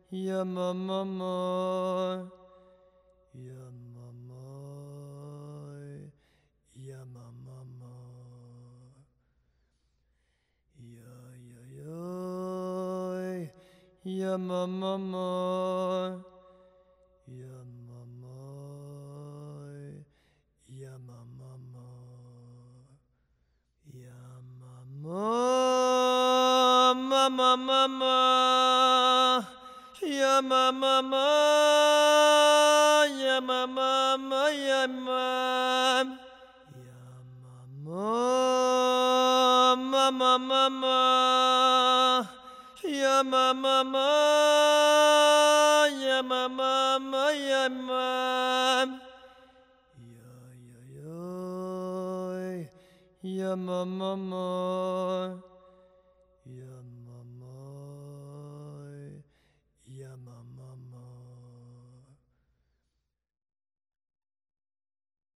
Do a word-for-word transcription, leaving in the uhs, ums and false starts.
ya mama, ya mama, ya mama, ya ya ya, ya mama, ya mama, ya mama, ya mama, mama, mama. Ya mama, ya mama, ya mama, ya mama, mama, mama, ya mama, ya mama, ya mama, ya ya ya, ya mama, ya mama. Ya mama.